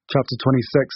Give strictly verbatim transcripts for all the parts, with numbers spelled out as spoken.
Chapter twenty-six.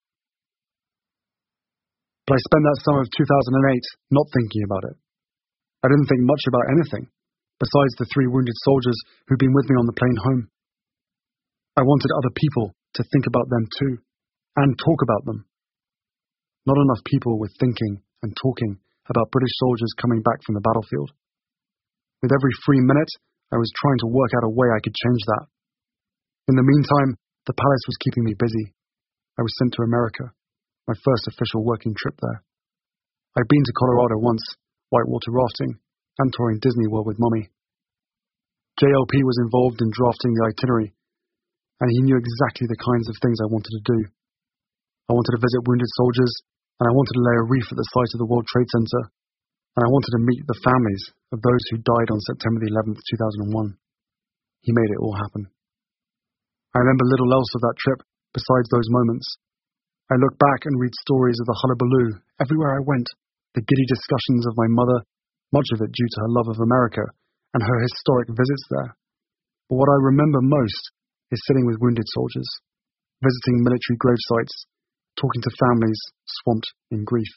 But I spent that summer of two thousand eight not thinking about it. I didn't think much about anything, besides the three wounded soldiers who'd been with me on the plane home. I wanted other people to think about them too, and talk about them. Not enough people were thinking and talking about British soldiers coming back from the battlefield. With every free minute, I was trying to work out a way I could change that. In the meantime, the palace was keeping me busy. I was sent to America, my first official working trip there. I'd been to Colorado once, whitewater rafting, and touring Disney World with Mummy. J L P was involved in drafting the itinerary, and he knew exactly the kinds of things I wanted to do. I wanted to visit wounded soldiers, and I wanted to lay a wreath at the site of the World Trade Center, and I wanted to meet the families of those who died on September the eleventh, two thousand one. He made it all happen. I remember little else of that trip besides those moments. I look back and read stories of the hullabaloo everywhere I went, the giddy discussions of my mother, much of it due to her love of America and her historic visits there. But what I remember most is sitting with wounded soldiers, visiting military grave sites, talking to families swamped in grief.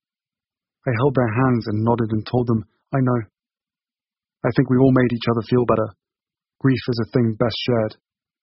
I held their hands and nodded and told them, I know. I think we all made each other feel better. Grief is a thing best shared.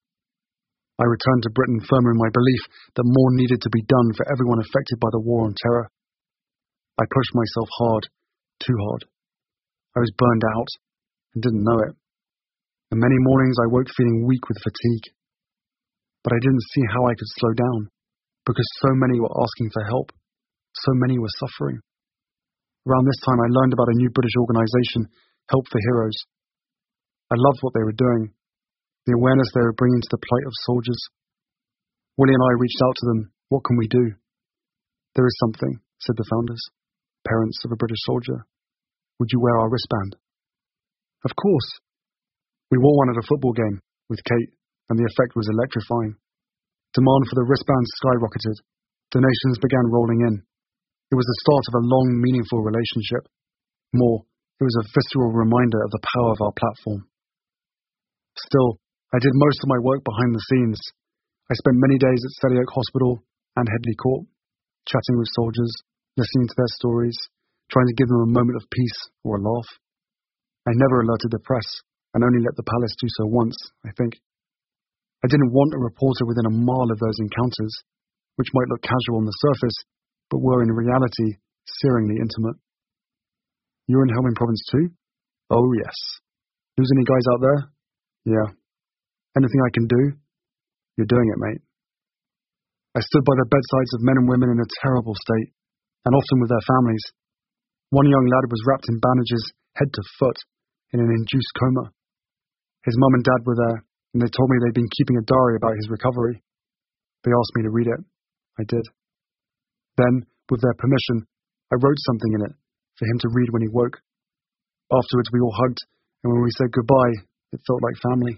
I returned to Britain firmer in my belief that more needed to be done for everyone affected by the war on terror. I pushed myself hard, too hard. I was burned out and didn't know it. And many mornings I woke feeling weak with fatigue. But I didn't see how I could slow down, because so many were asking for help. So many were suffering. Around this time I learned about a new British organisation, Help for Heroes. I loved what they were doing, the awareness they were bringing to the plight of soldiers. Willie and I reached out to them. What can we do? There is something, said the founders, parents of a British soldier. Would you wear our wristband? Of course. We wore one at a football game with Kate, and the effect was electrifying. Demand for the wristband skyrocketed. Donations began rolling in. It was the start of a long, meaningful relationship. More, it was a visceral reminder of the power of our platform. Still, I did most of my work behind the scenes. I spent many days at Selly Oak Hospital and Headley Court, chatting with soldiers, listening to their stories, trying to give them a moment of peace or a laugh. I never alerted the press, and only let the palace do so once, I think. I didn't want a reporter within a mile of those encounters, which might look casual on the surface, but were in reality searingly intimate. You're in Helmand Province too? Oh yes. Lose any guys out there? Yeah. Anything I can do? You're doing it, mate. I stood by the bedsides of men and women in a terrible state, and often with their families. One young lad was wrapped in bandages, head to foot, in an induced coma. His mum and dad were there, and they told me they'd been keeping a diary about his recovery. They asked me to read it. I did. Then, with their permission, I wrote something in it for him to read when he woke. Afterwards we all hugged, and when we said goodbye, it felt like family.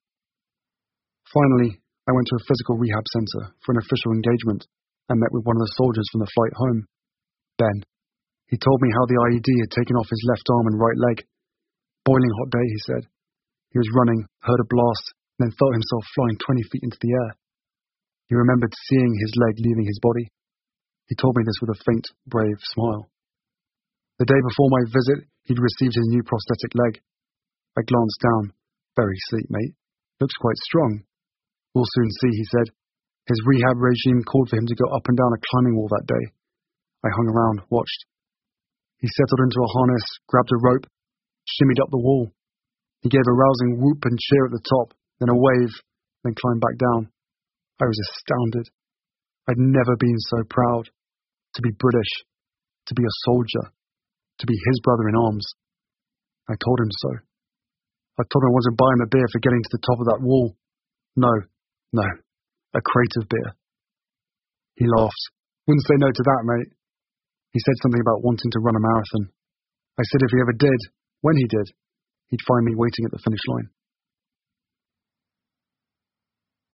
Finally, I went to a physical rehab centre for an official engagement and met with one of the soldiers from the flight home, Ben. He told me how the I E D had taken off his left arm and right leg. Boiling hot day, he said. He was running, heard a blast, and then felt himself flying twenty feet into the air. He remembered seeing his leg leaving his body. He told me this with a faint, brave smile. The day before my visit, he'd received his new prosthetic leg. I glanced down. Very sleek, mate. Looks quite strong. We'll soon see, he said. His rehab regime called for him to go up and down a climbing wall that day. I hung around, watched. He settled into a harness, grabbed a rope, shimmied up the wall. He gave a rousing whoop and cheer at the top, then a wave, then climbed back down. I was astounded. I'd never been so proud. To be British. To be a soldier. To be his brother in arms. I told him so. I told him I wasn't buying a beer for getting to the top of that wall. No, no, a crate of beer. He laughed. Wouldn't say no to that, mate. He said something about wanting to run a marathon. I said if he ever did, when he did, he'd find me waiting at the finish line.